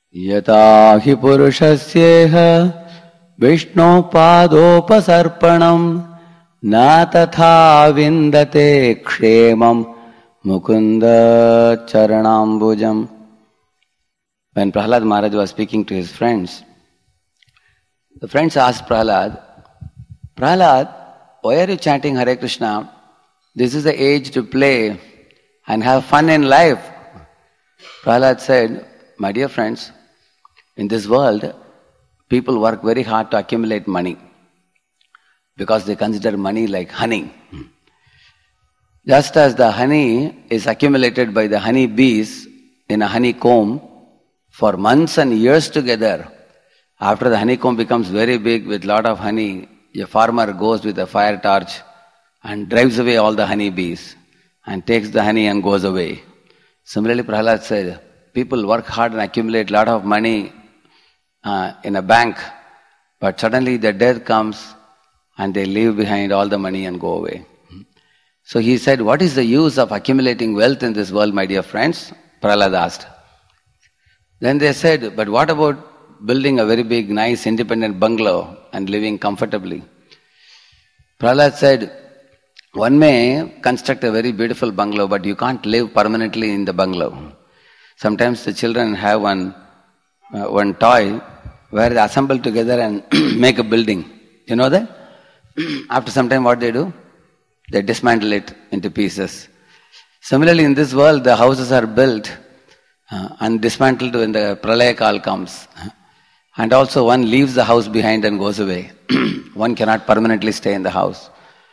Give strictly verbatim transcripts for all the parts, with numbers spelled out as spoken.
Yata hi purushasyeha Vishnu padopasarpanam Na tatha vindate kshemam Mukunda charanambujam. When Prahlad Maharaj was speaking to his friends, the friends asked Prahlad, Prahlad, why are you chanting Hare Krishna? This is the age to play and have fun in life. Prahlad said, my dear friends, in this world, people work very hard to accumulate money because they consider money like honey. Just as the honey is accumulated by the honey bees in a honeycomb for months and years together, after the honeycomb becomes very big with lot of honey, a farmer goes with a fire torch and drives away all the honey bees and takes the honey and goes away. Similarly, Prahlad said, people work hard and accumulate lot of money uh, in a bank, but suddenly the death comes and they leave behind all the money and go away. So he said, what is the use of accumulating wealth in this world, my dear friends? Prahlad asked. Then they said, but what about building a very big, nice, independent bungalow and living comfortably? Prahlad said, one may construct a very beautiful bungalow, but you can't live permanently in the bungalow. Sometimes the children have one, uh, one toy where they assemble together and make a building. You know that? After some time, what they do? They dismantle it into pieces. Similarly, in this world, the houses are built uh, and dismantled when the pralaya kal comes. And also one leaves the house behind and goes away. One cannot permanently stay in the house.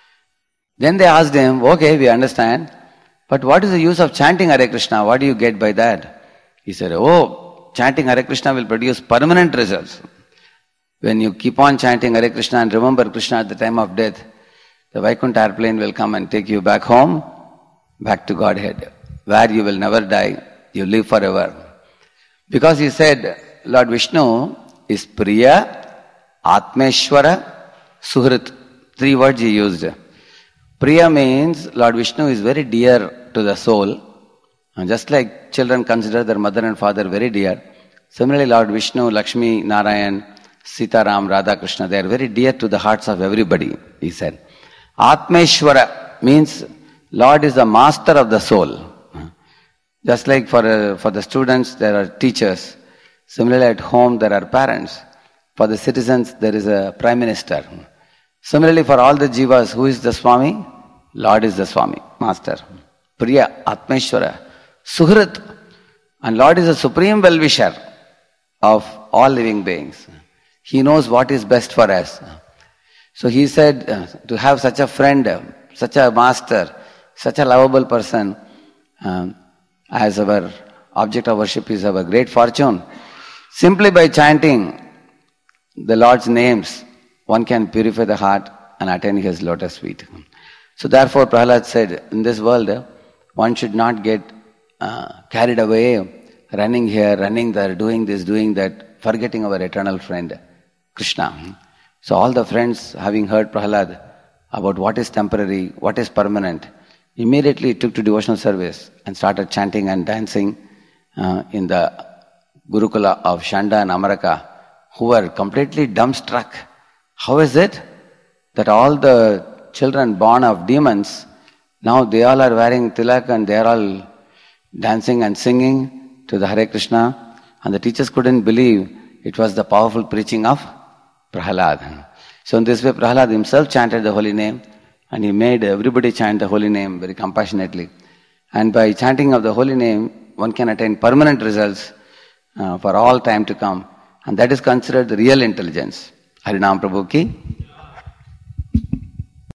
Then they asked him, okay, we understand, but what is the use of chanting Hare Krishna? What do you get by that? He said, oh, chanting Hare Krishna will produce permanent results. When you keep on chanting Hare Krishna and remember Krishna at the time of death, the Vaikuntha airplane will come and take you back home, back to Godhead, where you will never die, you live forever. Because he said, Lord Vishnu is Priya, Atmeshwara, Suhrit. Three words he used. Priya means Lord Vishnu is very dear to the soul. And just like children consider their mother and father very dear, similarly Lord Vishnu, Lakshmi, Narayan, Sita Ram, Radha Krishna, they are very dear to the hearts of everybody, he said. Atmeshwara means Lord is the master of the soul. Just like for, uh, for the students there are teachers, similarly at home there are parents. For the citizens there is a prime minister. Similarly for all the jivas, who is the Swami? Lord is the Swami, master. Priya, Atmeshwara, Suhrit. And Lord is the supreme well-wisher of all living beings. He knows what is best for us. So he said, uh, to have such a friend, uh, such a master, such a lovable person um, as our object of worship is our great fortune. Simply by chanting the Lord's names, one can purify the heart and attain his lotus feet. So therefore Prahlad said, in this world, uh, one should not get uh, carried away, running here, running there, doing this, doing that, forgetting our eternal friend, Krishna. So all the friends, having heard Prahlad about what is temporary, what is permanent, immediately took to devotional service and started chanting and dancing uh, in the Gurukula of Shanda and Amaraka, who were completely dumbstruck. How is it that all the children born of demons, now they all are wearing tilak and they are all dancing and singing to the Hare Krishna, and the teachers couldn't believe it was the powerful preaching of Prahlad. So in this way Prahlad himself chanted the holy name and he made everybody chant the holy name very compassionately. And by chanting of the holy name, one can attain permanent results uh, for all time to come. And that is considered the real intelligence. Harinam Prabhu ki